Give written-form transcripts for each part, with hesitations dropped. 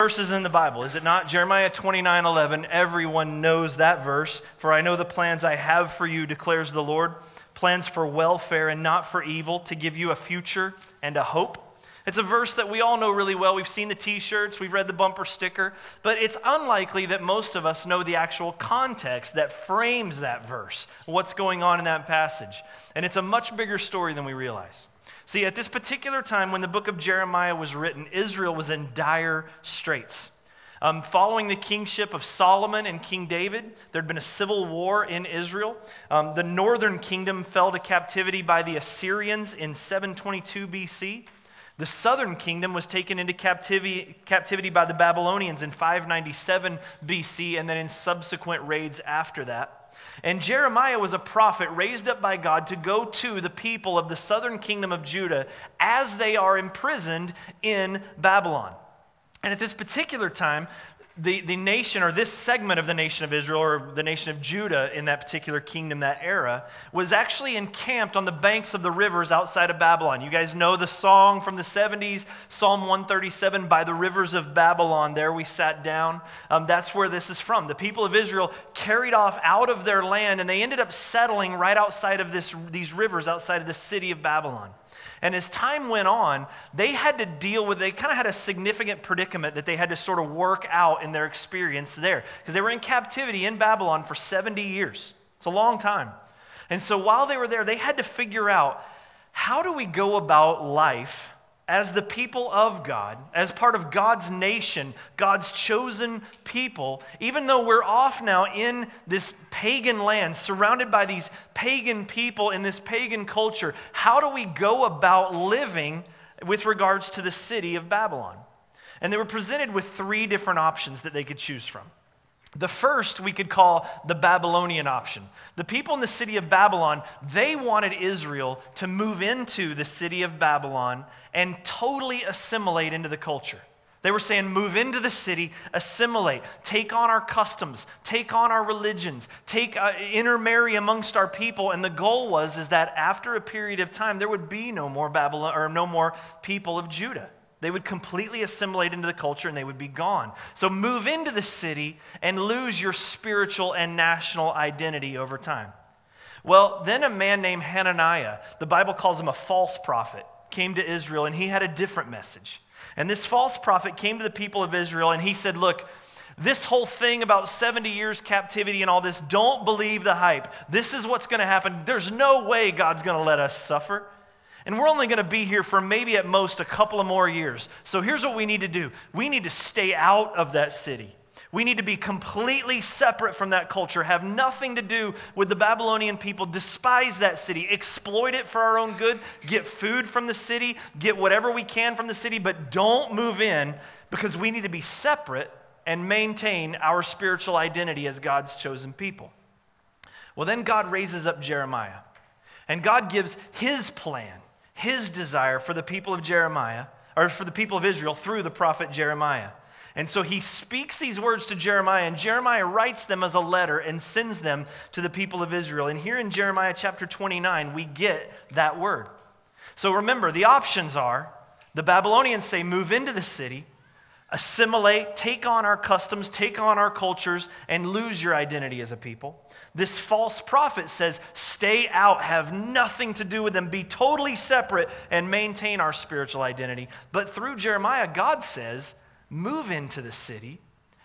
Verses in the Bible, is it not? Jeremiah 29:11. Everyone knows that verse. For I know the plans I have for you, declares the Lord. Plans for welfare and not for evil, to give you a future and a hope. It's a verse that we all know really well. We've seen the t-shirts, we've read the bumper sticker, but it's unlikely that most of us know the actual context that frames that verse, what's going on in that passage. And it's a much bigger story than we realize. See, at this particular time when the book of Jeremiah was written, Israel was in dire straits. Following the kingship of Solomon and King David, there had been a civil war in Israel. The northern kingdom fell to captivity by the Assyrians in 722 BC. The southern kingdom was taken into captivity by the Babylonians in 597 BC, and then in subsequent raids after that. And Jeremiah was a prophet raised up by God to go to the people of the southern kingdom of Judah as they are imprisoned in Babylon. And at this particular time, the nation, or this segment of the nation of Israel, or the nation of Judah in that particular kingdom, that era, was actually encamped on the banks of the rivers outside of Babylon. You guys know the song from the 70s, Psalm 137, by the rivers of Babylon. There we sat down. That's where this is from. The people of Israel carried off out of their land, and they ended up settling right outside of these rivers, outside of the city of Babylon. And as time went on, they had to deal with, they kind of had a significant predicament that they had to sort of work out in their experience there. Because they were in captivity in Babylon for 70 years. It's a long time. And so while they were there, they had to figure out, how do we go about life as the people of God, as part of God's nation, God's chosen people, even though we're off now in this pagan land, surrounded by these pagan people in this pagan culture, how do we go about living with regards to the city of Babylon? And they were presented with three different options that they could choose from. The first we could call the Babylonian option. The people in the city of Babylon, they wanted Israel to move into the city of Babylon and totally assimilate into the culture. They were saying, move into the city, assimilate, take on our customs, take on our religions, intermarry amongst our people. And the goal is that after a period of time, there would be no more Babylon, or no more people of Judah. They would completely assimilate into the culture and they would be gone. So move into the city and lose your spiritual and national identity over time. Well, then a man named Hananiah, the Bible calls him a false prophet, came to Israel, and he had a different message. And this false prophet came to the people of Israel and he said, look, this whole thing about 70 years captivity and all this, don't believe the hype. This is what's going to happen. There's no way God's going to let us suffer. And we're only going to be here for maybe at most a couple of more years. So here's what we need to do. We need to stay out of that city. We need to be completely separate from that culture, have nothing to do with the Babylonian people, despise that city, exploit it for our own good, get food from the city, get whatever we can from the city, but don't move in, because we need to be separate and maintain our spiritual identity as God's chosen people. Well, then God raises up Jeremiah, and God gives his plan, his desire for the people of Jeremiah, or for the people of Israel through the prophet Jeremiah. And so he speaks these words to Jeremiah, and Jeremiah writes them as a letter and sends them to the people of Israel. And here in Jeremiah chapter 29, we get that word. So remember, the options are, the Babylonians say, move into the city, assimilate, take on our customs, take on our cultures, and lose your identity as a people. This false prophet says, stay out, have nothing to do with them, be totally separate, and maintain our spiritual identity. But through Jeremiah, God says, move into the city,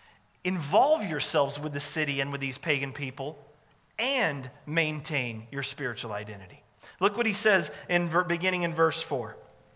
involve yourselves with the city and with these pagan people, and maintain your spiritual identity. Look what he says beginning in verse 4.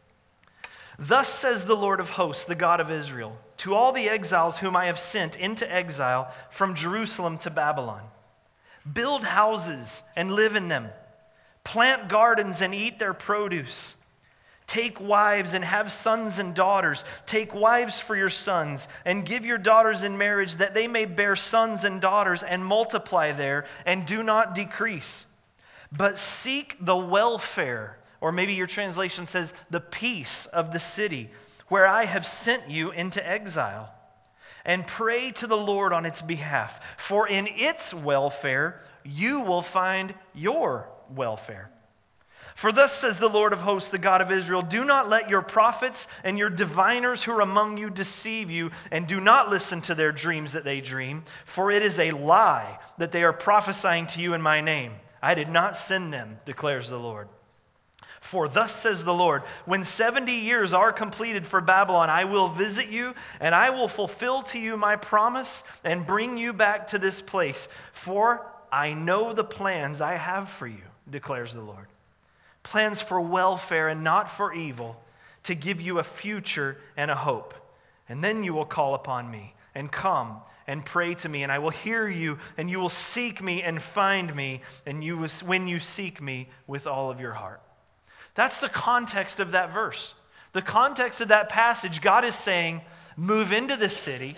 Thus says the Lord of hosts, the God of Israel, to all the exiles whom I have sent into exile from Jerusalem to Babylon. Build houses and live in them. Plant gardens and eat their produce. Take wives and have sons and daughters. Take wives for your sons and give your daughters in marriage, that they may bear sons and daughters and multiply there and do not decrease. But seek the welfare, or maybe your translation says the peace of the city where I have sent you into exile. And pray to the Lord on its behalf, for in its welfare you will find your welfare. For thus says the Lord of hosts, the God of Israel, do not let your prophets and your diviners who are among you deceive you, and do not listen to their dreams that they dream, for it is a lie that they are prophesying to you in my name. I did not send them, declares the Lord. For thus says the Lord, when 70 years are completed for Babylon, I will visit you, and I will fulfill to you my promise and bring you back to this place. For I know the plans I have for you, declares the Lord. Plans for welfare and not for evil, to give you a future and a hope. And then you will call upon me and come and pray to me, and I will hear you, and you will seek me and find me, and when you seek me with all of your heart. That's the context of that verse. The context of that passage, God is saying, move into this city,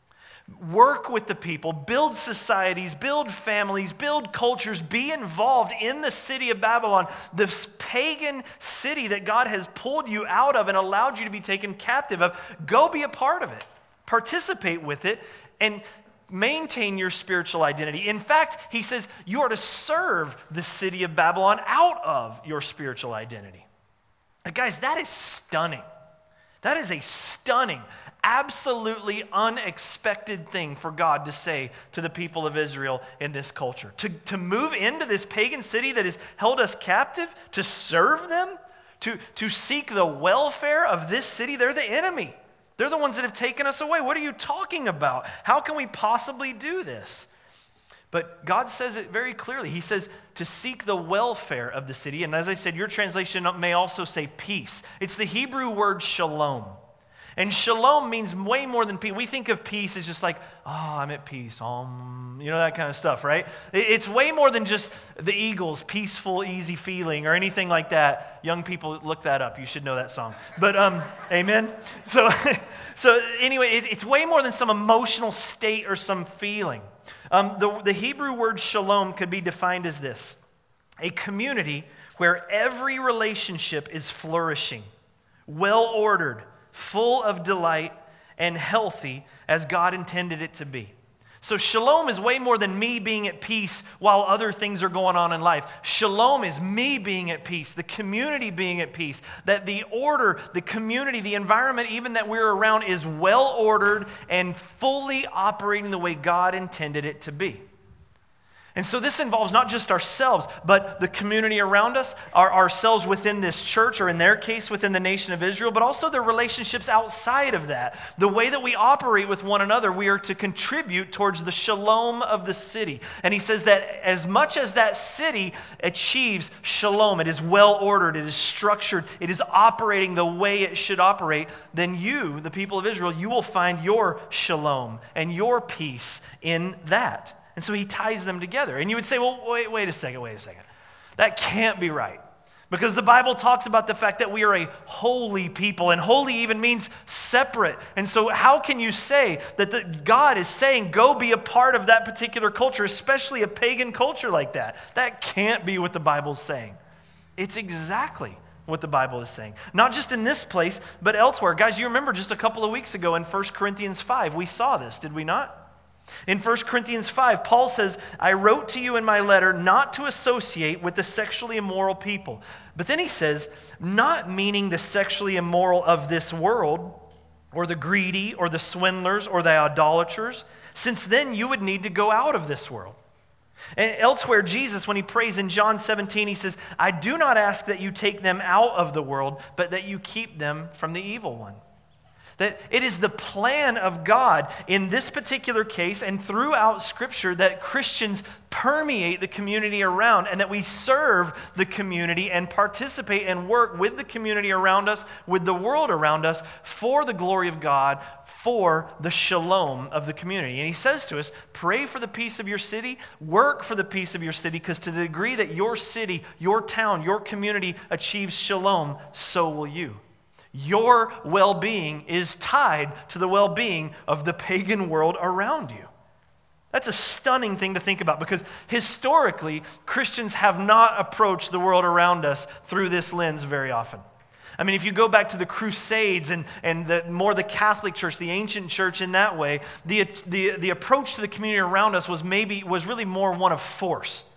work with the people, build societies, build families, build cultures, be involved in the city of Babylon, this pagan city that God has pulled you out of and allowed you to be taken captive of. Go be a part of it. Participate with it and maintain your spiritual identity. In fact, he says you are to serve the city of Babylon out of your spiritual identity. And guys, that is stunning. That is a stunning, absolutely unexpected thing for God to say to the people of Israel in this culture. To move into this pagan city that has held us captive, to serve them, to seek the welfare of this city. They're the enemy. They're the ones that have taken us away. What are you talking about? How can we possibly do this? But God says it very clearly. He says to seek the welfare of the city. And as I said, your translation may also say peace. It's the Hebrew word shalom. And shalom means way more than peace. We think of peace as just like, oh, I'm at peace. That kind of stuff, right? It's way more than just the Eagles, peaceful, easy feeling, or anything like that. Young people, look that up. You should know that song. But, amen? So anyway, it's way more than some emotional state or some feeling. The Hebrew word shalom could be defined as this: a community where every relationship is flourishing, well-ordered, full of delight, and healthy as God intended it to be. So shalom is way more than me being at peace while other things are going on in life. Shalom is me being at peace, the community being at peace, that the order, the community, the environment even that we're around is well ordered and fully operating the way God intended it to be. And so this involves not just ourselves, but the community around us, ourselves within this church, or in their case within the nation of Israel, but also the relationships outside of that. The way that we operate with one another, we are to contribute towards the shalom of the city. And he says that as much as that city achieves shalom, it is well ordered, it is structured, it is operating the way it should operate, then you, the people of Israel, you will find your shalom and your peace in that. And so he ties them together. And you would say, well, wait a second. That can't be right. Because the Bible talks about the fact that we are a holy people. And holy even means separate. And so how can you say that God is saying, go be a part of that particular culture, especially a pagan culture like that? That can't be what the Bible's saying. It's exactly what the Bible is saying. Not just in this place, but elsewhere. Guys, you remember just a couple of weeks ago in 1 Corinthians 5, we saw this, did we not? In 1 Corinthians 5, Paul says, I wrote to you in my letter not to associate with the sexually immoral people. But then he says, not meaning the sexually immoral of this world, or the greedy, or the swindlers, or the idolaters, since then you would need to go out of this world. And elsewhere, Jesus, when he prays in John 17, he says, I do not ask that you take them out of the world, but that you keep them from the evil one. That it is the plan of God in this particular case and throughout Scripture that Christians permeate the community around, and that we serve the community and participate and work with the community around us, with the world around us, for the glory of God, for the shalom of the community. And he says to us, pray for the peace of your city, work for the peace of your city, because to the degree that your city, your town, your community achieves shalom, so will you. Your well-being is tied to the well-being of the pagan world around you. That's a stunning thing to think about, because historically, Christians have not approached the world around us through this lens very often. I mean, if you go back to the Crusades and the Catholic Church, the ancient church in that way, the approach to the community around us was really more one of force.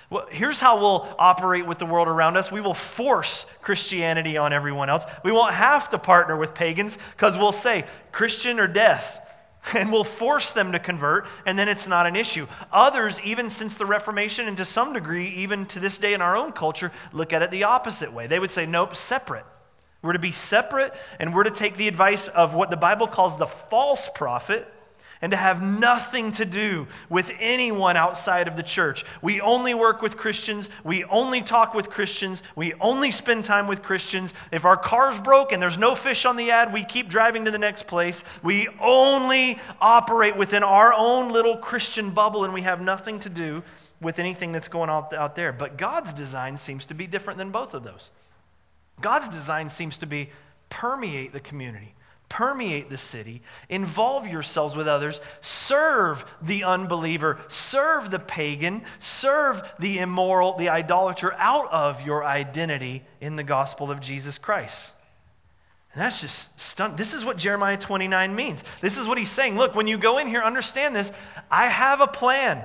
Well, here's how we'll operate with the world around us. We will force Christianity on everyone else. We won't have to partner with pagans because we'll say, Christian or death. And we'll force them to convert, and then it's not an issue. Others, even since the Reformation, and to some degree, even to this day in our own culture, look at it the opposite way. They would say, nope, separate. We're to be separate, and we're to take the advice of what the Bible calls the false prophet, and to have nothing to do with anyone outside of the church. We only work with Christians. We only talk with Christians. We only spend time with Christians. If our car's broke and there's no fish on the ad, we keep driving to the next place. We only operate within our own little Christian bubble, and we have nothing to do with anything that's going on out there. But God's design seems to be different than both of those. God's design seems to be permeate the community. Permeate the city, involve yourselves with others, serve the unbeliever, serve the pagan, serve the immoral, the idolater out of your identity in the gospel of Jesus Christ. And that's just stunning. This is what Jeremiah 29 means. This is what he's saying. Look, when you go in here, understand this. I have a plan.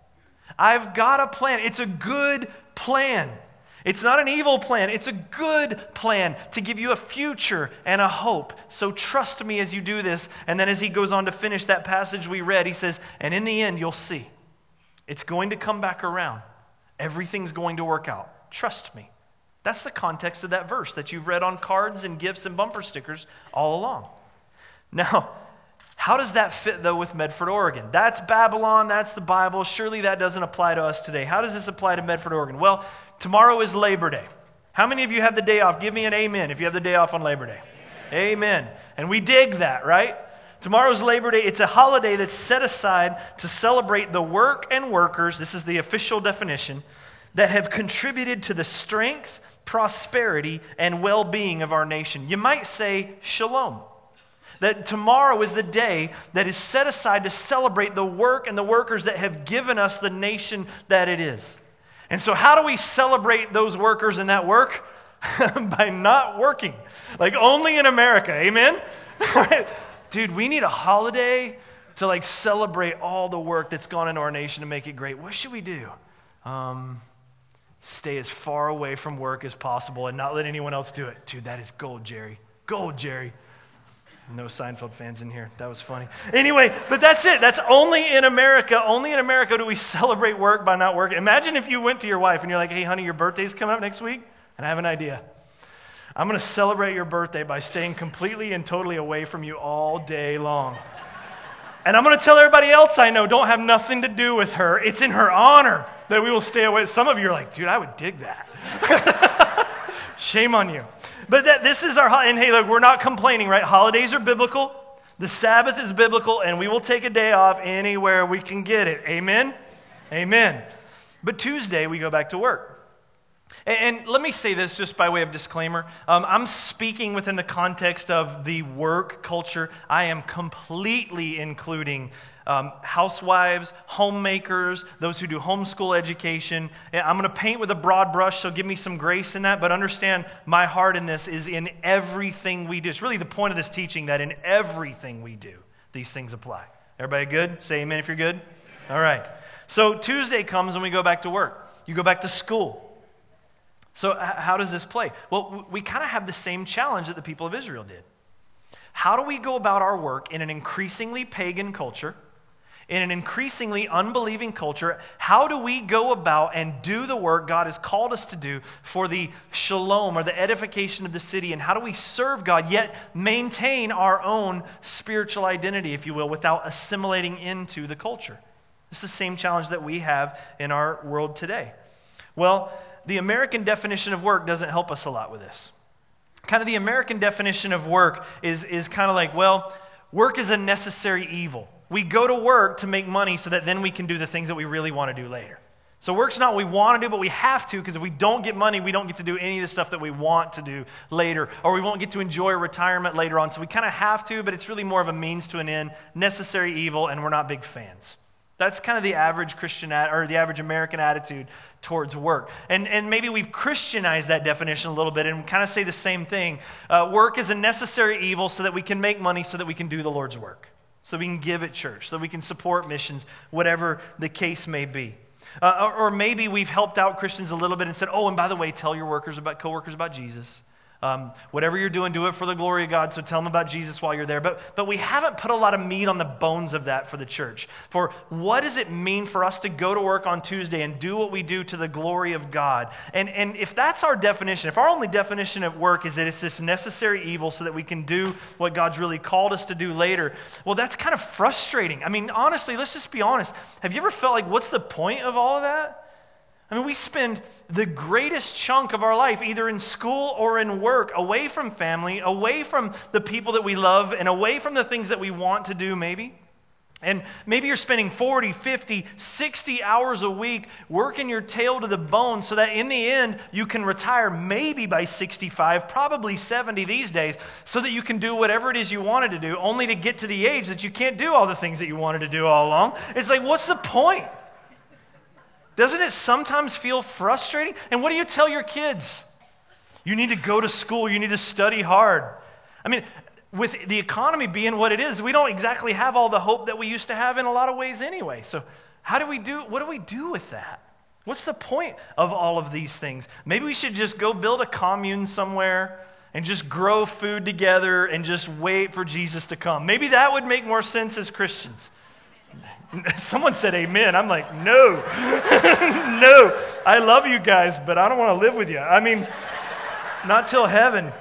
I've got a plan. It's a good plan. It's not an evil plan. It's a good plan to give you a future and a hope. So trust me as you do this. And then as he goes on to finish that passage we read, he says, and in the end, you'll see. It's going to come back around. Everything's going to work out. Trust me. That's the context of that verse that you've read on cards and gifts and bumper stickers all along. Now, how does that fit, though, with Medford, Oregon? That's Babylon. That's the Bible. Surely that doesn't apply to us today. How does this apply to Medford, Oregon? Well, tomorrow is Labor Day. How many of you have the day off? Give me an amen if you have the day off on Labor Day. Amen. And we dig that, right? Tomorrow's Labor Day. It's a holiday that's set aside to celebrate the work and workers, this is the official definition, that have contributed to the strength, prosperity, and well-being of our nation. You might say shalom. That tomorrow is the day that is set aside to celebrate the work and the workers that have given us the nation that it is. And so how do we celebrate those workers and that work? By not working. Like only in America, amen? Dude, we need a holiday to celebrate all the work that's gone into our nation to make it great. What should we do? Stay as far away from work as possible and not let anyone else do it. Dude, that is gold, Jerry. Gold, Jerry. No Seinfeld fans in here. That was funny. Anyway, but that's it. That's only in America. Only in America do we celebrate work by not working. Imagine if you went to your wife and you're like, hey, honey, your birthday's coming up next week, and I have an idea. I'm going to celebrate your birthday by staying completely and totally away from you all day long. And I'm going to tell everybody else I know don't have nothing to do with her. It's in her honor that we will stay away. Some of you are like, dude, I would dig that. Shame on you. But this is our, and hey, look, we're not complaining, right? Holidays are biblical. The Sabbath is biblical, and we will take a day off anywhere we can get it. Amen? Amen. But Tuesday, we go back to work. And let me say this just by way of disclaimer. I'm speaking within the context of the work culture. I am completely including housewives, homemakers, those who do homeschool education. I'm going to paint with a broad brush, so give me some grace in that. But understand, my heart in this is in everything we do. It's really the point of this teaching that in everything we do, these things apply. Everybody good? Say amen if you're good. All right. So Tuesday comes and we go back to work. You go back to school. So how does this play? Well, we kind of have the same challenge that the people of Israel did. How do we go about our work in an increasingly pagan culture, in an increasingly unbelieving culture? How do we go about and do the work God has called us to do for the shalom or the edification of the city? And how do we serve God yet maintain our own spiritual identity, if you will, without assimilating into the culture? It's the same challenge that we have in our world today. Well, the American definition of work doesn't help us a lot with this. Kind of the American definition of work is kind of like, well, work is a necessary evil. We go to work to make money so that then we can do the things that we really want to do later. So work's not what we want to do, but we have to, because if we don't get money, we don't get to do any of the stuff that we want to do later, or we won't get to enjoy retirement later on. So we kind of have to, but it's really more of a means to an end, necessary evil, and we're not big fans. That's kind of the average Christian or the average American attitude towards work. And maybe we've Christianized that definition a little bit and kind of say the same thing. Work is a necessary evil so that we can make money so that we can do the Lord's work. So we can give at church, so we can support missions, whatever the case may be. Or maybe we've helped out Christians a little bit and said, oh, and by the way, tell your coworkers about Jesus. Whatever you're doing, do it for the glory of God, so tell them about Jesus while you're there. But we haven't put a lot of meat on the bones of that for the church. For what does it mean for us to go to work on Tuesday and do what we do to the glory of God? And if that's our definition, if our only definition of work is that it's this necessary evil so that we can do what God's really called us to do later, well, that's kind of frustrating. I mean, honestly, let's just be honest. Have you ever felt like, what's the point of all of that? I mean, we spend the greatest chunk of our life either in school or in work, away from family, away from the people that we love, and away from the things that we want to do maybe. And maybe you're spending 40, 50, 60 hours a week working your tail to the bone so that in the end you can retire maybe by 65, probably 70 these days, so that you can do whatever it is you wanted to do, only to get to the age that you can't do all the things that you wanted to do all along. It's like, what's the point? Doesn't it sometimes feel frustrating? And what do you tell your kids? You need to go to school. You need to study hard. I mean, with the economy being what it is, we don't exactly have all the hope that we used to have in a lot of ways anyway. So what do we do with that? What's the point of all of these things? Maybe we should just go build a commune somewhere and just grow food together and just wait for Jesus to come. Maybe that would make more sense as Christians. Someone said amen. I'm like, no. No. I love you guys, but I don't want to live with you. I mean, not till heaven.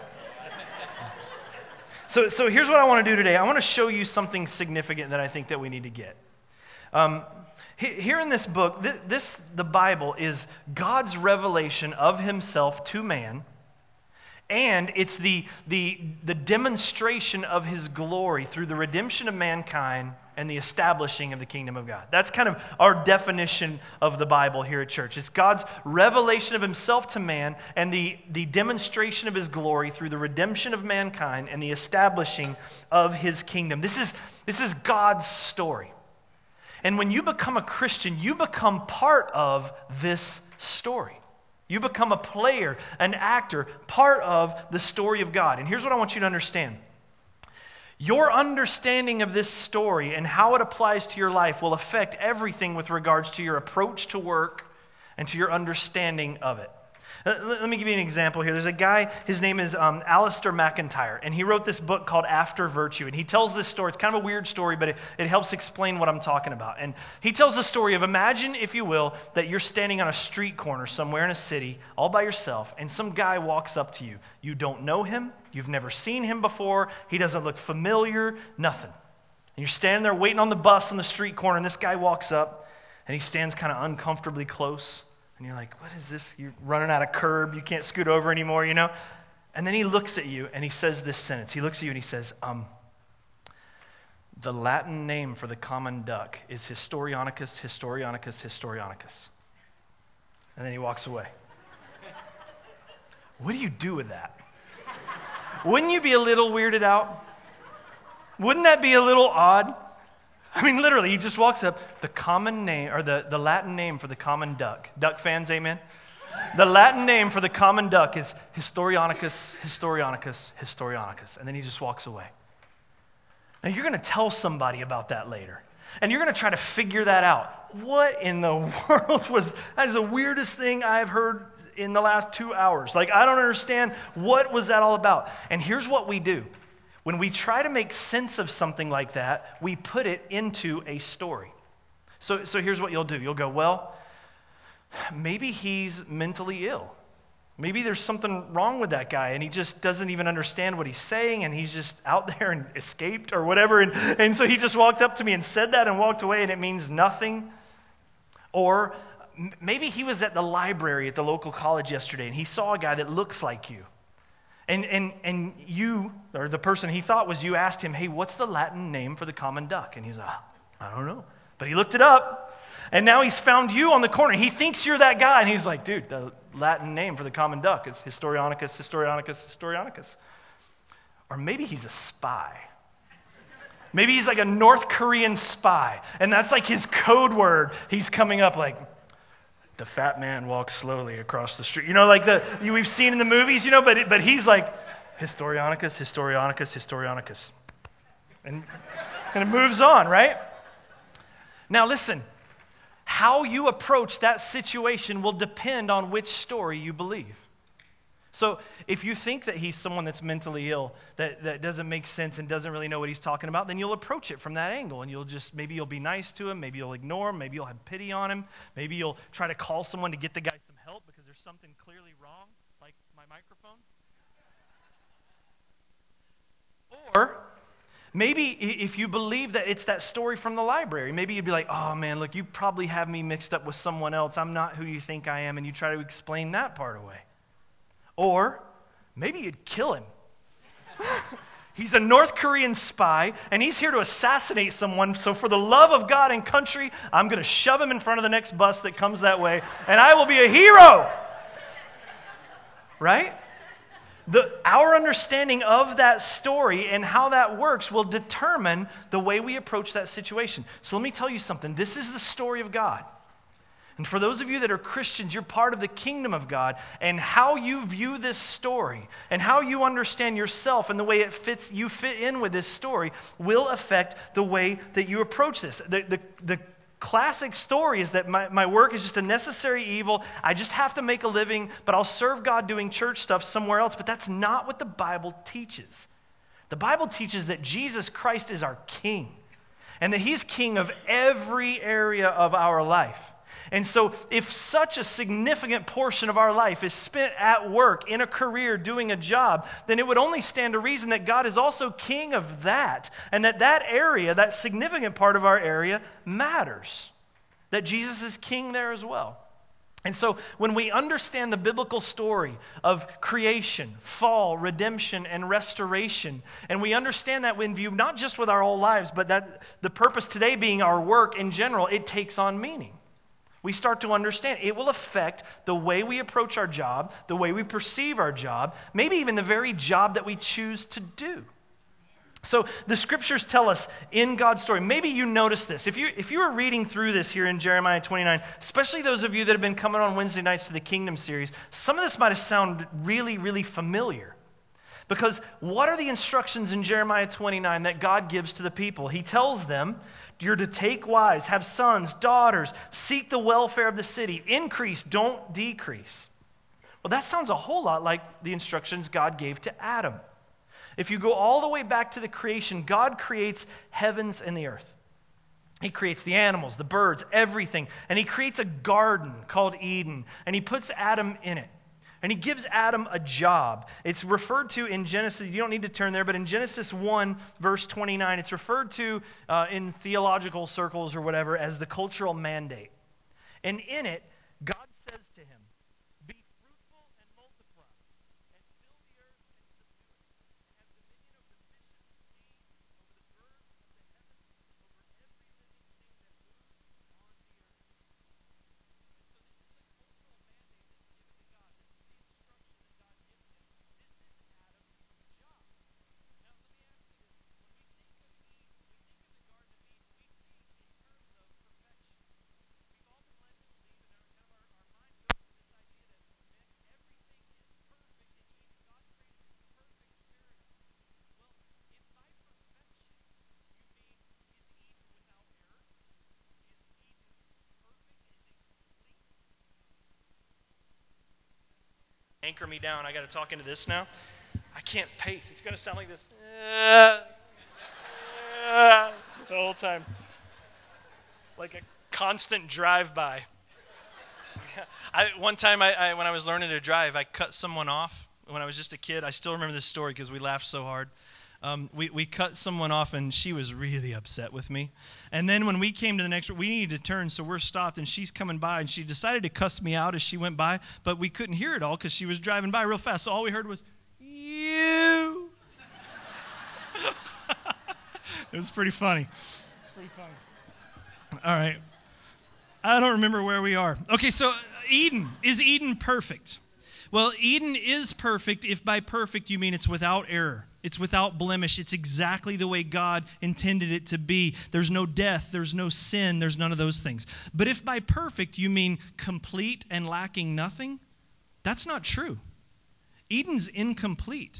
So here's what I want to do today. I want to show you something significant that I think that we need to get. Here in this book, the Bible is God's revelation of himself to man. And it's the demonstration of his glory through the redemption of mankind and the establishing of the kingdom of God. That's kind of our definition of the Bible here at church. It's God's revelation of himself to man and the demonstration of his glory through the redemption of mankind and the establishing of his kingdom. This is God's story. And when you become a Christian, you become part of this story. You become a player, an actor, part of the story of God. And here's what I want you to understand. Your understanding of this story and how it applies to your life will affect everything with regards to your approach to work and to your understanding of it. Let me give you an example here. There's a guy, his name is Alistair McIntyre, and he wrote this book called After Virtue. And he tells this story. It's kind of a weird story, but it helps explain what I'm talking about. And he tells the story of, imagine, if you will, that you're standing on a street corner somewhere in a city all by yourself, and some guy walks up to you. You don't know him. You've never seen him before. He doesn't look familiar, nothing. And you're standing there waiting on the bus on the street corner, and this guy walks up, and he stands kind of uncomfortably close. And you're like, what is this? You're running out of curb. You can't scoot over anymore, you know? And then he looks at you and he says this sentence. He looks at you and he says, the Latin name for the common duck is Historionicus, Historionicus, Historionicus. And then he walks away. What do you do with that? Wouldn't you be a little weirded out? Wouldn't that be a little odd? I mean, literally, he just walks up. The common name, or the Latin name for the common duck. Duck fans, amen? The Latin name for the common duck is Historionicus, Historionicus, Historionicus. And then he just walks away. Now, you're going to tell somebody about that later. And you're going to try to figure that out. What in the world was, that is the weirdest thing I've heard in the last 2 hours. Like, I don't understand. What was that all about? And here's what we do. When we try to make sense of something like that, we put it into a story. So here's what you'll do. You'll go, well, maybe he's mentally ill. Maybe there's something wrong with that guy, and he just doesn't even understand what he's saying, and he's just out there and escaped or whatever. And so he just walked up to me and said that and walked away, and it means nothing. Or maybe he was at the library at the local college yesterday, and he saw a guy that looks like you. And you, or the person he thought was you, asked him, hey, what's the Latin name for the common duck? And he's like, I don't know. But he looked it up, and now he's found you on the corner. He thinks you're that guy, and he's like, dude, the Latin name for the common duck is Historionicus, Historionicus, Historionicus. Or maybe he's a spy. Maybe he's like a North Korean spy, and that's like his code word. He's coming up like, the fat man walks slowly across the street. You know, like we've seen in the movies, you know, but he's like, Historionicus, Historionicus, Historionicus. And it moves on, right? Now listen, how you approach that situation will depend on which story you believe. So if you think that he's someone that's mentally ill, that doesn't make sense and doesn't really know what he's talking about, then you'll approach it from that angle, and maybe you'll be nice to him, maybe you'll ignore him, maybe you'll have pity on him, maybe you'll try to call someone to get the guy some help because there's something clearly wrong, like my microphone. Or maybe if you believe that it's that story from the library, maybe you'd be like, oh man, look, you probably have me mixed up with someone else. I'm not who you think I am, and you try to explain that part away. Or maybe you'd kill him. He's a North Korean spy, and he's here to assassinate someone. So for the love of God and country, I'm going to shove him in front of the next bus that comes that way, and I will be a hero. Right? Our understanding of that story and how that works will determine the way we approach that situation. So let me tell you something. This is the story of God. And for those of you that are Christians, you're part of the kingdom of God. And how you view this story and how you understand yourself and the way you fit in with this story will affect the way that you approach this. The classic story is that my work is just a necessary evil. I just have to make a living, but I'll serve God doing church stuff somewhere else. But that's not what the Bible teaches. The Bible teaches that Jesus Christ is our King and that He's King of every area of our life. And so if such a significant portion of our life is spent at work, in a career, doing a job, then it would only stand to reason that God is also king of that, and that area, that significant part of our area, matters. That Jesus is king there as well. And so when we understand the biblical story of creation, fall, redemption, and restoration, and we understand that in view not just with our whole lives, but that the purpose today being our work in general, it takes on meaning. We start to understand it will affect the way we approach our job, the way we perceive our job, maybe even the very job that we choose to do. So the scriptures tell us in God's story, maybe you noticed this. If you were reading through this here in Jeremiah 29, especially those of you that have been coming on Wednesday nights to the Kingdom series, some of this might have sounded really, really familiar. Because what are the instructions in Jeremiah 29 that God gives to the people? He tells them, you're to take wives, have sons, daughters, seek the welfare of the city, increase, don't decrease. Well, that sounds a whole lot like the instructions God gave to Adam. If you go all the way back to the creation, God creates heavens and the earth. He creates the animals, the birds, everything. And He creates a garden called Eden, and He puts Adam in it. And He gives Adam a job. It's referred to in Genesis, you don't need to turn there, but in Genesis 1, verse 29, it's referred to in theological circles or whatever as the cultural mandate. And in it, God says to him, be fruitful and multiply, and fill the earth and subdue it, and have dominion over the fish of the sea, over the birds of the heavens, over every living thing that moves on the earth. And so this is the cultural mandate that's given to God. This is the instruction that God gives him. This is Adam's job. Now, let me ask you this. When we think of Eden, when we think of the Garden of Eden, we think in terms of perfection. We've all been led to believe, and our mind goes to this idea that, man, everything is perfect in Eden. God created this perfect paradise. Well, if by perfection you mean, is Eden without error? Is Eden perfect? Is it complete? Anchor me down. I got to talk into this now. I can't pace. It's going to sound like this the whole time. Like a constant drive-by. One time, when I was learning to drive, I cut someone off when I was just a kid. I still remember this story because we laughed so hard. We cut someone off, and she was really upset with me. And then when we came to the next, we needed to turn, so we're stopped, and she's coming by, and she decided to cuss me out as she went by, but we couldn't hear it all because she was driving by real fast. So all we heard was, you. It was pretty funny. All right. I don't remember where we are. Okay, so Eden. Is Eden perfect? Well, Eden is perfect if by perfect you mean it's without error. It's without blemish. It's exactly the way God intended it to be. There's no death. There's no sin. There's none of those things. But if by perfect you mean complete and lacking nothing, that's not true. Eden's incomplete.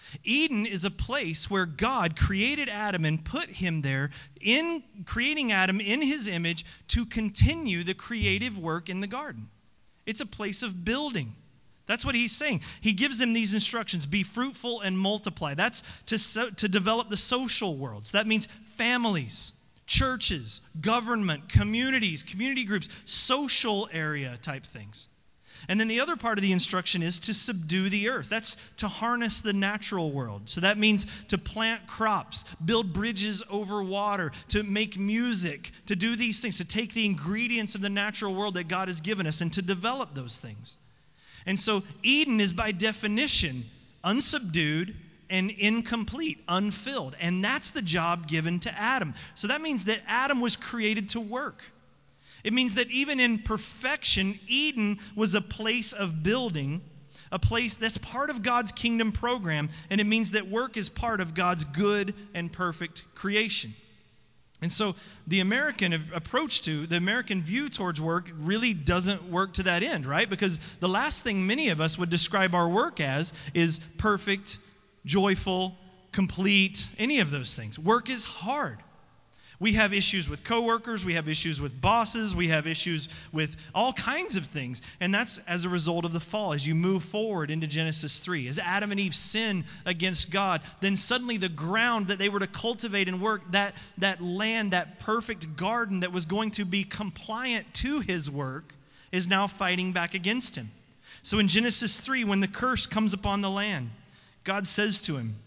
Eden is a place where God created Adam and put him there, in creating Adam in his image, to continue the creative work in the garden. It's a place of building. That's what he's saying. He gives them these instructions: be fruitful and multiply. That's to develop the social worlds. That means families, churches, government, communities, community groups, social area type things. And then the other part of the instruction is to subdue the earth. That's to harness the natural world. So that means to plant crops, build bridges over water, to make music, to do these things, to take the ingredients of the natural world that God has given us and to develop those things. And so Eden is by definition unsubdued and incomplete, unfilled. And that's the job given to Adam. So that means that Adam was created to work. It means that even in perfection, Eden was a place of building, a place that's part of God's kingdom program, and it means that work is part of God's good and perfect creation. And so the American approach to, the American view towards work really doesn't work to that end, right? Because the last thing many of us would describe our work as is perfect, joyful, complete, any of those things. Work is hard. We have issues with coworkers, we have issues with bosses, we have issues with all kinds of things. And that's as a result of the fall. As you move forward into Genesis 3, as Adam and Eve sin against God, then suddenly the ground that they were to cultivate and work, that land, that perfect garden that was going to be compliant to his work, is now fighting back against him. So in Genesis 3, when the curse comes upon the land, God says to him,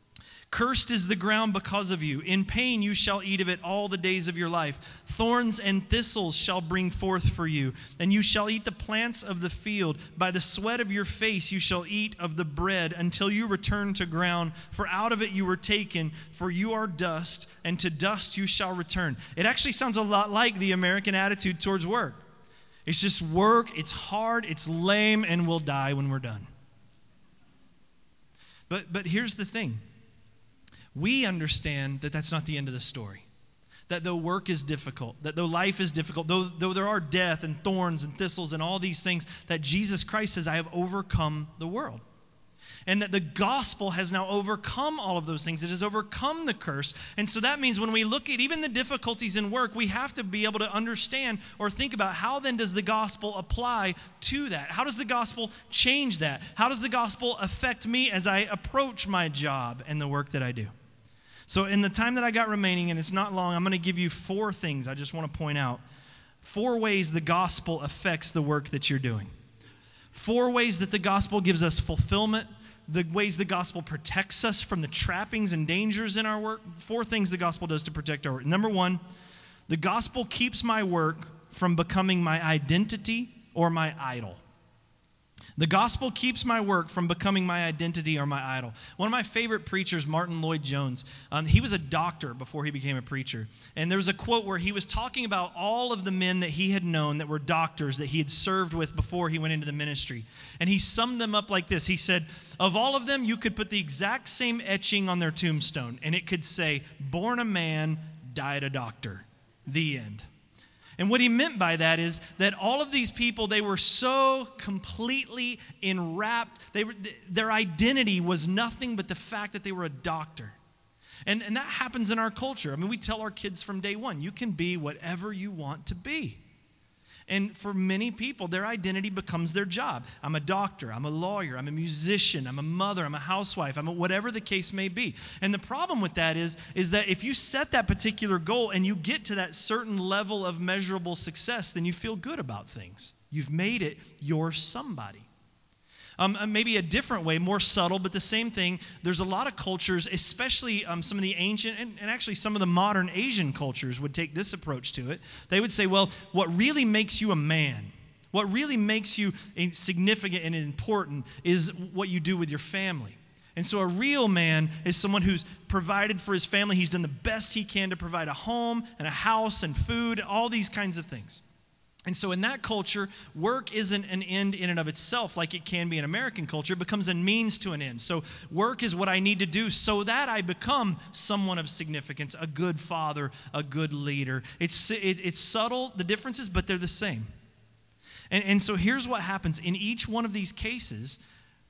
"Cursed is the ground because of you. In pain you shall eat of it all the days of your life. Thorns and thistles shall bring forth for you, and you shall eat the plants of the field. By the sweat of your face you shall eat of the bread until you return to ground. For out of it you were taken, for you are dust, and to dust you shall return." It actually sounds a lot like the American attitude towards work. It's just work, it's hard, it's lame, and we'll die when we're done. But here's the thing. We understand that that's not the end of the story. That though work is difficult, that though life is difficult, though there are death and thorns and thistles and all these things, that Jesus Christ says, "I have overcome the world." And that the gospel has now overcome all of those things. It has overcome the curse. And so that means when we look at even the difficulties in work, we have to be able to understand or think about, how then does the gospel apply to that? How does the gospel change that? How does the gospel affect me as I approach my job and the work that I do? So in the time that I got remaining, and it's not long, I'm going to give you 4 things I just want to point out. 4 ways the gospel affects the work that you're doing. 4 ways that the gospel gives us fulfillment. The ways the gospel protects us from the trappings and dangers in our work. 4 things the gospel does to protect our work. Number 1, the gospel keeps my work from becoming my identity or my idol. The gospel keeps my work from becoming my identity or my idol. One of my favorite preachers, Martin Lloyd-Jones, he was a doctor before he became a preacher. And there was a quote where he was talking about all of the men that he had known that were doctors that he had served with before he went into the ministry. And he summed them up like this. He said, of all of them, you could put the exact same etching on their tombstone, and it could say, "Born a man, died a doctor." The end. And what he meant by that is that all of these people, they were so completely enwrapped. Their identity was nothing but the fact that they were a doctor. And that happens in our culture. I mean, we tell our kids from day one, you can be whatever you want to be. And for many people, their identity becomes their job. I'm a doctor, I'm a lawyer, I'm a musician, I'm a mother, I'm a housewife, whatever the case may be. And the problem with that is that if you set that particular goal and you get to that certain level of measurable success, then you feel good about things. You've made it, you're somebody. Maybe a different way, more subtle, but the same thing. There's a lot of cultures, especially some of the ancient and actually some of the modern Asian cultures would take this approach to it. They would say, well, what really makes you a man, what really makes you significant and important is what you do with your family. And so a real man is someone who's provided for his family. He's done the best he can to provide a home and a house and food, all these kinds of things. And so in that culture, work isn't an end in and of itself like it can be in American culture. It becomes a means to an end. So work is what I need to do so that I become someone of significance, a good father, a good leader. It's subtle, the differences, but they're the same. And so here's what happens. In each one of these cases,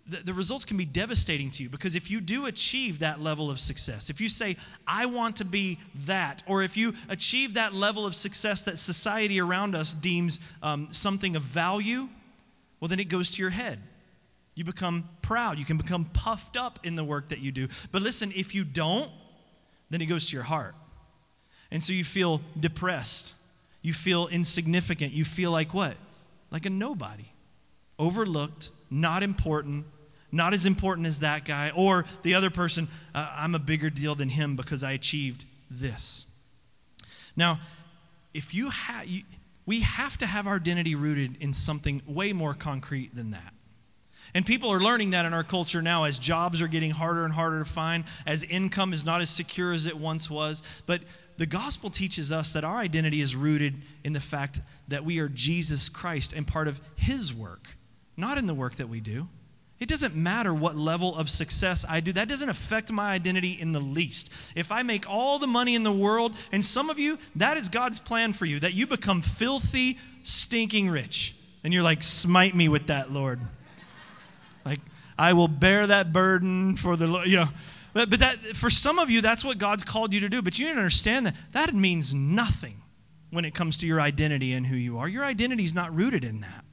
the results can be devastating to you, because if you do achieve that level of success, if you say, I want to be that, or if you achieve that level of success that society around us deems something of value, well, then it goes to your head. You become proud. You can become puffed up in the work that you do. But listen, if you don't, then it goes to your heart. And so you feel depressed. You feel insignificant. You feel like what? Like a nobody. Overlooked, not important, not as important as that guy, or the other person, I'm a bigger deal than him because I achieved this. Now, if we have to have our identity rooted in something way more concrete than that. And people are learning that in our culture now as jobs are getting harder and harder to find, as income is not as secure as it once was. But the gospel teaches us that our identity is rooted in the fact that we are Jesus Christ and part of His work, not in the work that we do. It doesn't matter what level of success I do. That doesn't affect my identity in the least. If I make all the money in the world, and some of you, that is God's plan for you, that you become filthy, stinking rich. And you're like, smite me with that, Lord. Like, I will bear that burden for the Lord, But that, for some of you, that's what God's called you to do. But you need to understand that means nothing when it comes to your identity and who you are. Your identity is not rooted in that.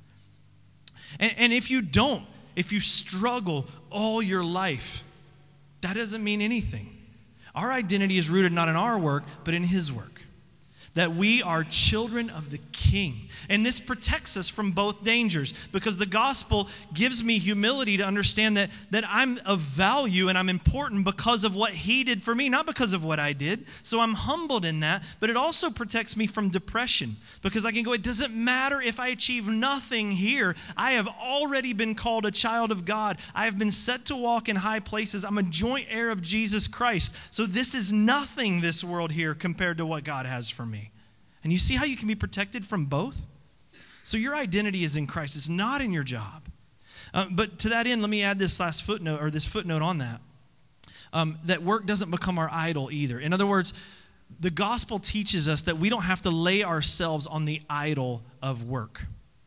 And if you struggle all your life, that doesn't mean anything. Our identity is rooted not in our work, but in His work. That we are children of the King. And this protects us from both dangers, because the gospel gives me humility to understand that I'm of value and I'm important because of what He did for me, not because of what I did. So I'm humbled in that, but it also protects me from depression, because I can go, it doesn't matter if I achieve nothing here. I have already been called a child of God. I have been set to walk in high places. I'm a joint heir of Jesus Christ. So this is nothing, this world here, compared to what God has for me. And you see how you can be protected from both? So your identity is in Christ. It's not in your job. But to that end, let me add this last footnote, or this footnote on that. That work doesn't become our idol either. In other words, the gospel teaches us that we don't have to lay ourselves on the idol of work.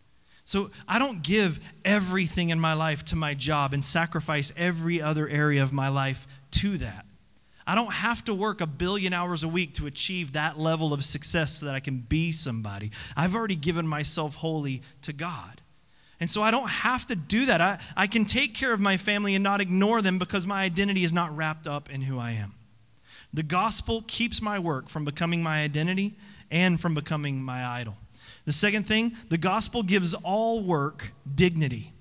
So I don't give everything in my life to my job and sacrifice every other area of my life to that. I don't have to work 1 billion hours a week to achieve that level of success so that I can be somebody. I've already given myself wholly to God. And so I don't have to do that. I can take care of my family and not ignore them, because my identity is not wrapped up in who I am. The gospel keeps my work from becoming my identity and from becoming my idol. The second thing, the gospel gives all work dignity.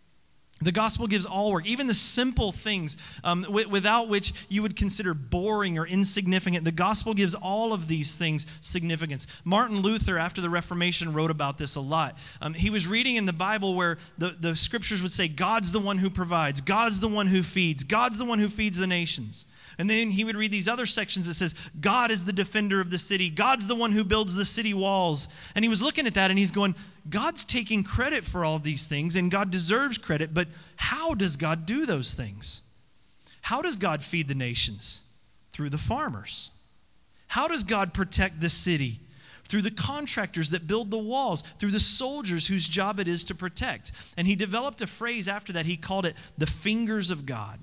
The gospel gives all work, even the simple things without which you would consider boring or insignificant. The gospel gives all of these things significance. Martin Luther, after the Reformation, wrote about this a lot. He was reading in the Bible where the scriptures would say, God's the one who provides, God's the one who feeds, God's the one who feeds the nations. And then he would read these other sections that says, God is the defender of the city. God's the one who builds the city walls. And he was looking at that and he's going, God's taking credit for all of these things, and God deserves credit, but how does God do those things? How does God feed the nations? Through the farmers. How does God protect the city? Through the contractors that build the walls, through the soldiers whose job it is to protect. And he developed a phrase after that. He called it the fingers of God.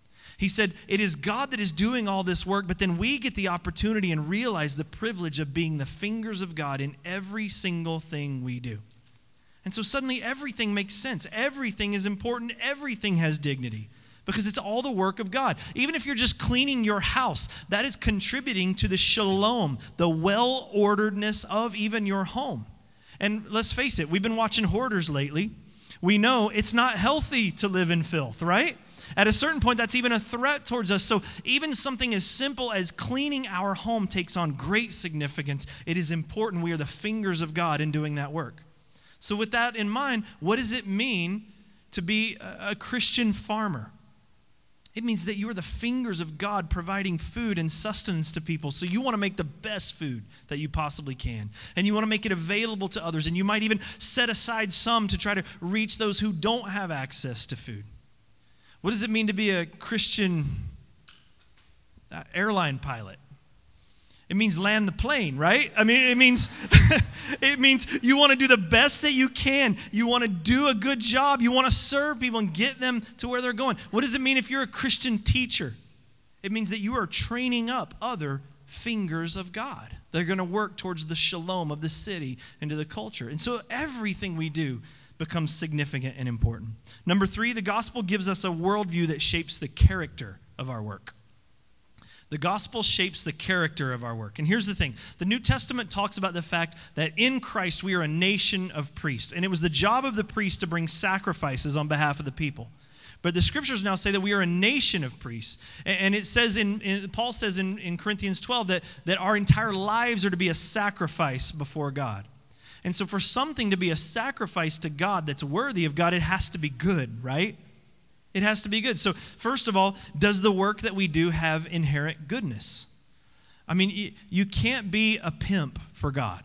He said, it is God that is doing all this work, but then we get the opportunity and realize the privilege of being the fingers of God in every single thing we do. And so suddenly everything makes sense. Everything is important. Everything has dignity, because it's all the work of God. Even if you're just cleaning your house, that is contributing to the shalom, the well-orderedness of even your home. And let's face it, we've been watching Hoarders lately. We know it's not healthy to live in filth, right? At a certain point, that's even a threat towards us. So even something as simple as cleaning our home takes on great significance. It is important. We are the fingers of God in doing that work. So with that in mind, what does it mean to be a Christian farmer? It means that you are the fingers of God providing food and sustenance to people. So you want to make the best food that you possibly can. And you want to make it available to others. And you might even set aside some to try to reach those who don't have access to food. What does it mean to be a Christian airline pilot? It means land the plane, right? I mean, it means it means you want to do the best that you can. You want to do a good job. You want to serve people and get them to where they're going. What does it mean if you're a Christian teacher? It means that you are training up other fingers of God. They're going to work towards the shalom of the city and to the culture. And so everything we do becomes significant and important. Number 3, the gospel gives us a worldview that shapes the character of our work. The gospel shapes the character of our work. And here's the thing. The New Testament talks about the fact that in Christ we are a nation of priests. And it was the job of the priest to bring sacrifices on behalf of the people. But the scriptures now say that we are a nation of priests. And it says Paul says in Corinthians 12 that our entire lives are to be a sacrifice before God. And so for something to be a sacrifice to God that's worthy of God, it has to be good, right? It has to be good. So first of all, does the work that we do have inherent goodness? I mean, you can't be a pimp for God,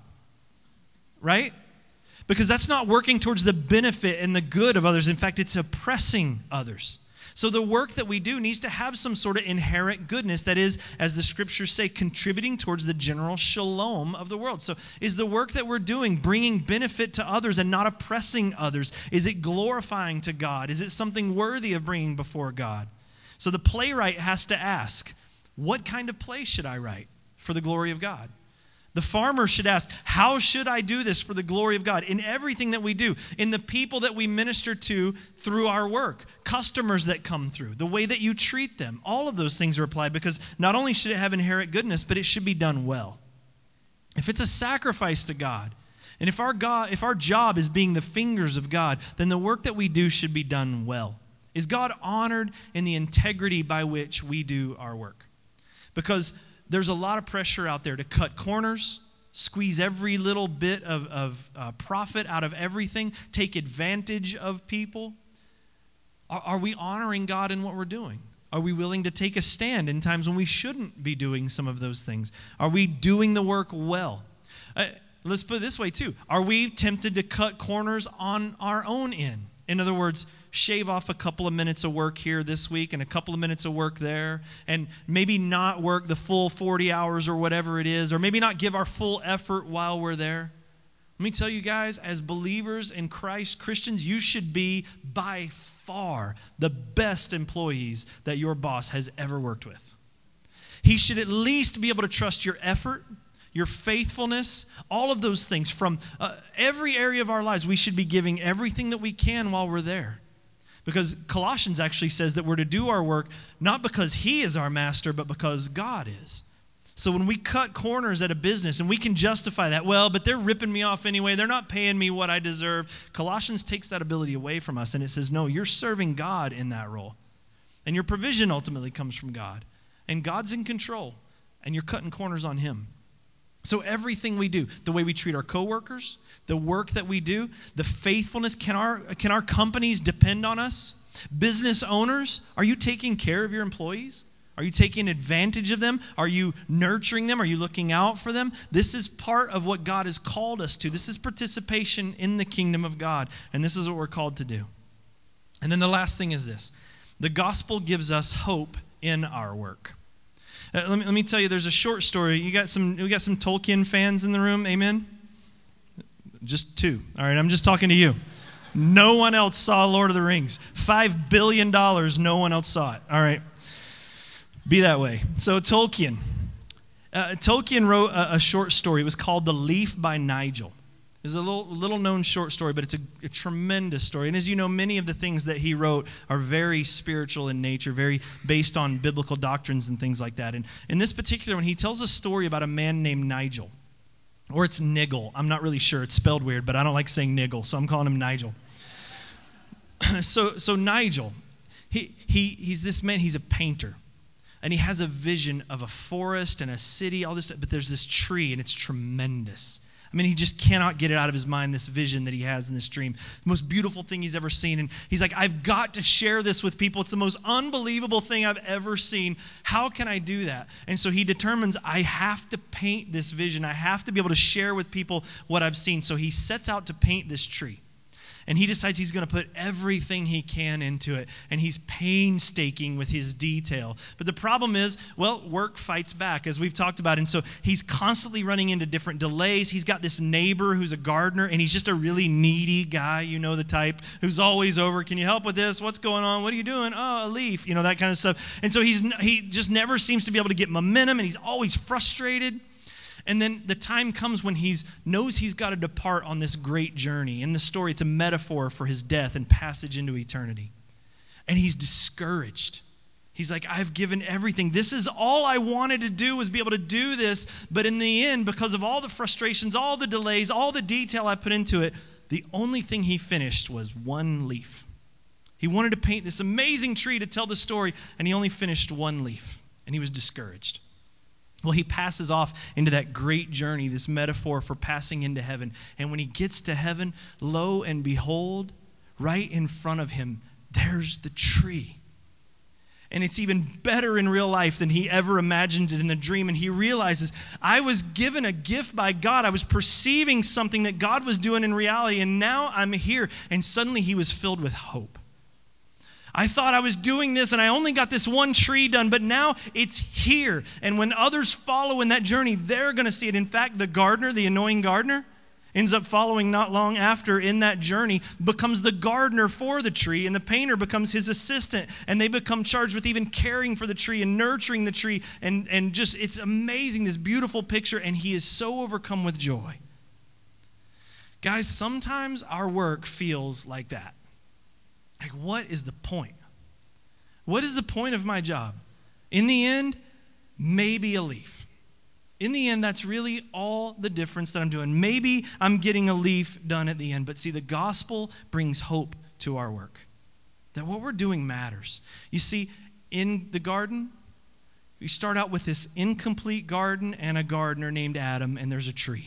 right? Because that's not working towards the benefit and the good of others. In fact, it's oppressing others. So the work that we do needs to have some sort of inherent goodness that is, as the scriptures say, contributing towards the general shalom of the world. So is the work that we're doing bringing benefit to others and not oppressing others? Is it glorifying to God? Is it something worthy of bringing before God? So the playwright has to ask, what kind of play should I write for the glory of God? The farmer should ask, how should I do this for the glory of God? In everything that we do, in the people that we minister to through our work, customers that come through, the way that you treat them, all of those things are applied because not only should it have inherent goodness, but it should be done well. If it's a sacrifice to God, and if our job is being the fingers of God, then the work that we do should be done well. Is God honored in the integrity by which we do our work? Because there's a lot of pressure out there to cut corners, squeeze every little bit of profit out of everything, take advantage of people. Are we honoring God in what we're doing? Are we willing to take a stand in times when we shouldn't be doing some of those things? Are we doing the work well? Let's put it this way too. Are we tempted to cut corners on our own end? In other words, shave off a couple of minutes of work here this week and a couple of minutes of work there, and maybe not work the full 40 hours or whatever it is, or maybe not give our full effort while we're there. Let me tell you guys, as believers in Christ, Christians, you should be by far the best employees that your boss has ever worked with. He should at least be able to trust your effort, your faithfulness, all of those things from every area of our lives. We should be giving everything that we can while we're there. Because Colossians actually says that we're to do our work not because He is our master, but because God is. So when we cut corners at a business and we can justify that, well, but they're ripping me off anyway, they're not paying me what I deserve. Colossians takes that ability away from us and it says, no, you're serving God in that role. And your provision ultimately comes from God. And God's in control. And you're cutting corners on Him. So everything we do, the way we treat our coworkers, the work that we do, the faithfulness, can our companies depend on us? Business owners, are you taking care of your employees? Are you taking advantage of them? Are you nurturing them? Are you looking out for them? This is part of what God has called us to. This is participation in the kingdom of God, and this is what we're called to do. And then the last thing is this. The gospel gives us hope in our work. Let me tell you, there's a short story. We got some Tolkien fans in the room, amen? Just 2. All right, I'm just talking to you. No one else saw Lord of the Rings. $5 billion, no one else saw it. All right, be that way. So Tolkien wrote a short story. It was called The Leaf by Nigel. It's a little known short story, but it's a tremendous story. And as you know, many of the things that he wrote are very spiritual in nature, very based on biblical doctrines and things like that. And in this particular one, he tells a story about a man named Nigel. Or it's Nigel. I'm not really sure. It's spelled weird, but I don't like saying Nigel, so I'm calling him Nigel. So Nigel, he's this man, he's a painter. And he has a vision of a forest and a city, all this, but there's this tree, and it's tremendous. I mean, he just cannot get it out of his mind, this vision that he has in this dream. The most beautiful thing he's ever seen. And he's like, I've got to share this with people. It's the most unbelievable thing I've ever seen. How can I do that? And so he determines, I have to paint this vision. I have to be able to share with people what I've seen. So he sets out to paint this tree. And he decides he's going to put everything he can into it. And he's painstaking with his detail. But the problem is, well, work fights back, as we've talked about. And so he's constantly running into different delays. He's got this neighbor who's a gardener, and he's just a really needy guy, you know the type, who's always over. Can you help with this? What's going on? What are you doing? Oh, a leaf, you know, that kind of stuff. And so he just never seems to be able to get momentum, and he's always frustrated. And then the time comes when he knows he's got to depart on this great journey. In the story, it's a metaphor for his death and passage into eternity. And he's discouraged. He's like, I've given everything. This is all I wanted to do, was be able to do this. But in the end, because of all the frustrations, all the delays, all the detail I put into it, the only thing he finished was one leaf. He wanted to paint this amazing tree to tell the story, and he only finished one leaf. And he was discouraged. Well, he passes off into that great journey, this metaphor for passing into heaven. And when he gets to heaven, lo and behold, right in front of him, there's the tree. And it's even better in real life than he ever imagined it in the dream. And he realizes, I was given a gift by God. I was perceiving something that God was doing in reality, and now I'm here. And suddenly he was filled with hope. I thought I was doing this and I only got this one tree done, but now it's here. And when others follow in that journey, they're going to see it. In fact, the gardener, the annoying gardener, ends up following not long after in that journey, becomes the gardener for the tree, and the painter becomes his assistant, and they become charged with even caring for the tree and nurturing the tree, and just, it's amazing, this beautiful picture, and he is so overcome with joy. Guys, sometimes our work feels like that. Like, what is the point? What is the point of my job? In the end, maybe a leaf. In the end, that's really all the difference that I'm doing. Maybe I'm getting a leaf done at the end. But see, the gospel brings hope to our work. That what we're doing matters. You see, in the garden, we start out with this incomplete garden and a gardener named Adam, and there's a tree.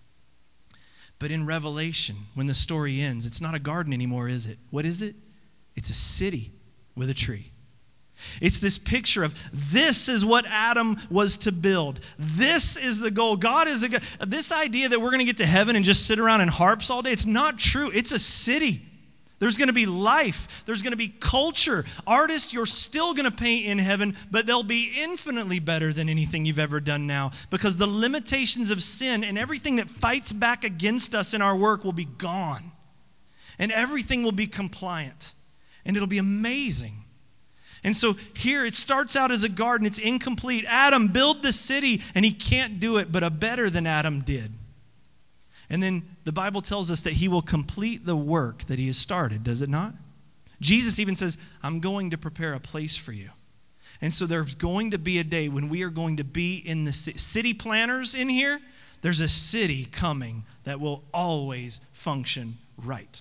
But in Revelation, when the story ends, it's not a garden anymore, is it? What is it? It's a city with a tree. It's this picture of this is what Adam was to build. This is the goal. God is this idea that we're going to get to heaven and just sit around in harps all day, it's not true. It's a city. There's going to be life. There's going to be culture. Artists, you're still going to paint in heaven, but they'll be infinitely better than anything you've ever done now, because the limitations of sin and everything that fights back against us in our work will be gone. And everything will be compliant. And it'll be amazing. And so here it starts out as a garden. It's incomplete. Adam built the city, and he can't do it, but a better than Adam did. And then the Bible tells us that he will complete the work that he has started, does it not? Jesus even says, I'm going to prepare a place for you. And so there's going to be a day when we are going to be in the city planners in here. There's a city coming that will always function right.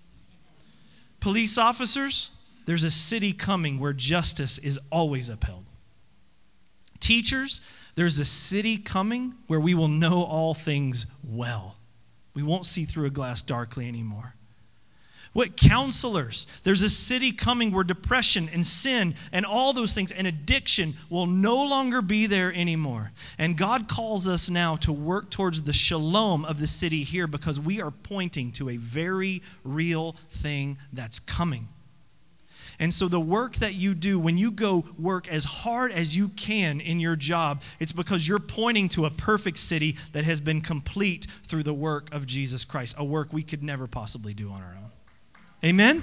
Police officers, there's a city coming where justice is always upheld. Teachers, there's a city coming where we will know all things well. We won't see through a glass darkly anymore. What counselors, there's a city coming where depression and sin and all those things and addiction will no longer be there anymore. And God calls us now to work towards the shalom of the city here, because we are pointing to a very real thing that's coming. And so the work that you do, when you go work as hard as you can in your job, it's because you're pointing to a perfect city that has been complete through the work of Jesus Christ, a work we could never possibly do on our own. Amen?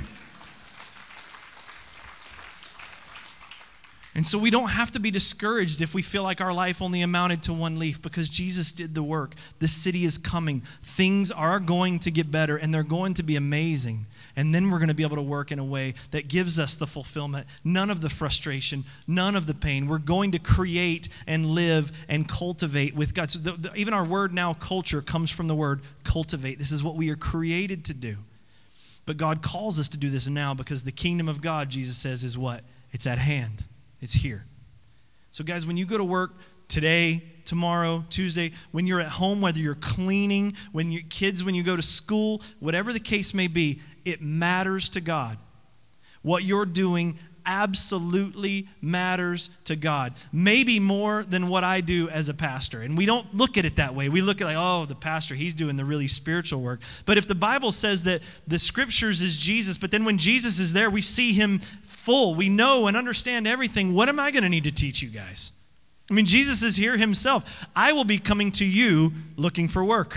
And so we don't have to be discouraged if we feel like our life only amounted to one leaf, because Jesus did the work. The city is coming. Things are going to get better, and they're going to be amazing. And then we're going to be able to work in a way that gives us the fulfillment, none of the frustration, none of the pain. We're going to create and live and cultivate with God. So even our word now, culture, comes from the word cultivate. This is what we are created to do. But God calls us to do this now, because the kingdom of God, Jesus says, is what? It's at hand. It's here. So guys, when you go to work today, tomorrow, Tuesday, when you're at home, whether you're cleaning, when you go to school, whatever the case may be, it matters to God. What you're doing absolutely matters to God. Maybe more than what I do as a pastor. And we don't look at it that way. We look at the pastor, he's doing the really spiritual work. But if the Bible says that the Scriptures is Jesus, but then when Jesus is there, we see him full. We know and understand everything. What am I going to need to teach you guys? I mean, Jesus is here himself. I will be coming to you looking for work.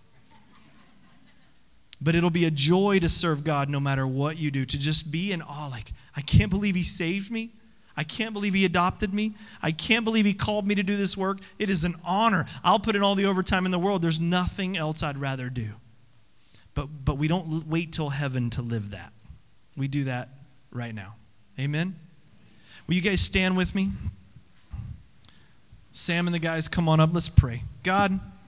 But it'll be a joy to serve God no matter what you do, to just be in awe. Like, I can't believe he saved me. I can't believe he adopted me. I can't believe he called me to do this work. It is an honor. I'll put in all the overtime in the world. There's nothing else I'd rather do. But we don't wait till heaven to live that. We do that right now. Amen? Will you guys stand with me? Sam and the guys, come on up. Let's pray. God,